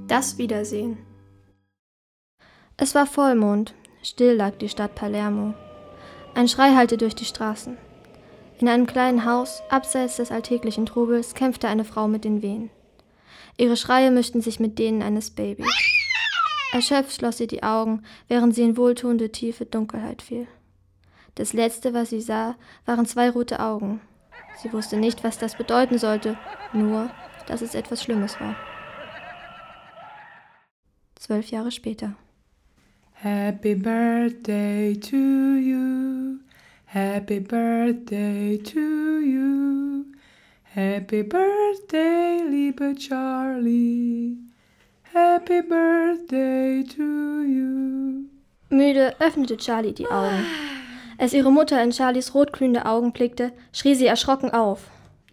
Das Wiedersehen. Es war Vollmond, still lag die Stadt Palermo. Ein Schrei hallte durch die Straßen. In einem kleinen Haus, abseits des alltäglichen Trubels, kämpfte eine Frau mit den Wehen. Ihre Schreie mischten sich mit denen eines Babys. Erschöpft schloss sie die Augen, während sie in wohltuende, tiefe Dunkelheit fiel. Das Letzte, was sie sah, waren 2 rote Augen. Sie wusste nicht, was das bedeuten sollte, nur, dass es etwas Schlimmes war. 12 Jahre später. Happy birthday to you. Happy birthday to you. Happy birthday, liebe Charlie. Happy birthday to you. Müde öffnete Charlie die Augen. Als ihre Mutter in Charlies rotglühende Augen blickte, schrie sie erschrocken auf.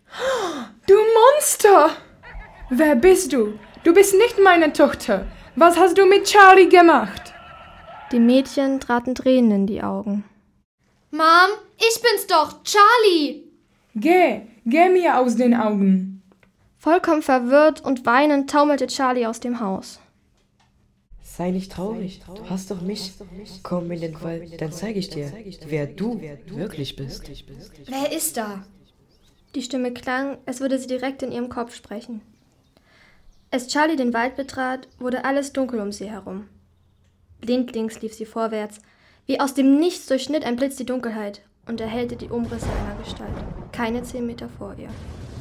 Du Monster! Wer bist du? Du bist nicht meine Tochter. Was hast du mit Charlie gemacht? Dem Mädchen traten Tränen in die Augen. Mom, ich bin's doch, Charlie! Geh mir aus den Augen. Vollkommen verwirrt und weinend taumelte Charlie aus dem Haus. Sei nicht traurig, du hast doch mich. Komm in den Wald, dann zeige ich dir, wer du wirklich bist. Wer ist da? Die Stimme klang, als würde sie direkt in ihrem Kopf sprechen. Als Charlie den Wald betrat, wurde alles dunkel um sie herum. Blindlings lief sie vorwärts. Wie aus dem Nichts durchschnitt ein Blitz die Dunkelheit und erhellte die Umrisse einer Gestalt, keine 10 Meter vor ihr.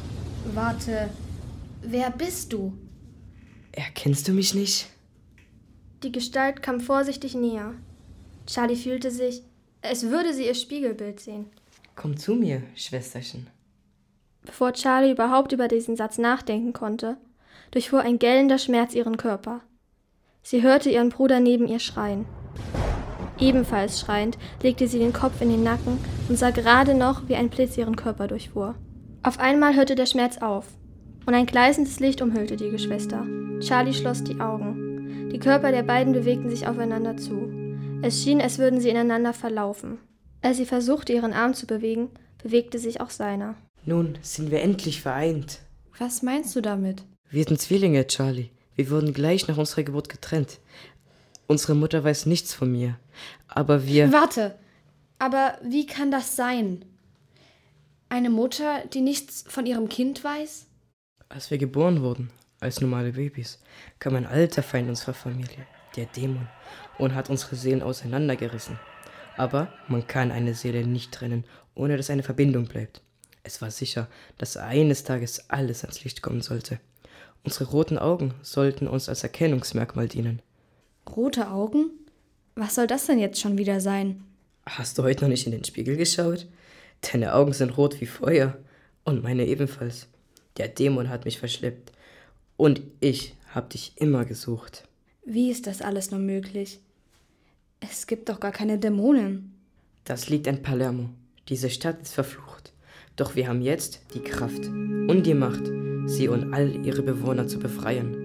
Warte, wer bist du? Erkennst du mich nicht? Die Gestalt kam vorsichtig näher. Charlie fühlte sich, als würde sie ihr Spiegelbild sehen. Komm zu mir, Schwesterchen. Bevor Charlie überhaupt über diesen Satz nachdenken konnte, durchfuhr ein gellender Schmerz ihren Körper. Sie hörte ihren Bruder neben ihr schreien. Ebenfalls schreiend legte sie den Kopf in den Nacken und sah gerade noch, wie ein Blitz ihren Körper durchfuhr. Auf einmal hörte der Schmerz auf und ein gleißendes Licht umhüllte die Geschwister. Charlie schloss die Augen. Die Körper der beiden bewegten sich aufeinander zu. Es schien, als würden sie ineinander verlaufen. Als sie versuchte, ihren Arm zu bewegen, bewegte sich auch seiner. Nun sind wir endlich vereint. Was meinst du damit? Wir sind Zwillinge, Charlie. Wir wurden gleich nach unserer Geburt getrennt. Unsere Mutter weiß nichts von mir. Aber wir... Warte, aber wie kann das sein? Eine Mutter, die nichts von ihrem Kind weiß? Als wir geboren wurden, als normale Babys, kam ein alter Feind unserer Familie, der Dämon, und hat unsere Seelen auseinandergerissen. Aber man kann eine Seele nicht trennen, ohne dass eine Verbindung bleibt. Es war sicher, dass eines Tages alles ans Licht kommen sollte. Unsere roten Augen sollten uns als Erkennungsmerkmal dienen. Rote Augen? Was soll das denn jetzt schon wieder sein? Hast du heute noch nicht in den Spiegel geschaut? Deine Augen sind rot wie Feuer und meine ebenfalls. Der Dämon hat mich verschleppt und ich habe dich immer gesucht. Wie ist das alles nur möglich? Es gibt doch gar keine Dämonen. Das liegt an Palermo. Diese Stadt ist verflucht. Doch wir haben jetzt die Kraft und die Macht, sie und all ihre Bewohner zu befreien.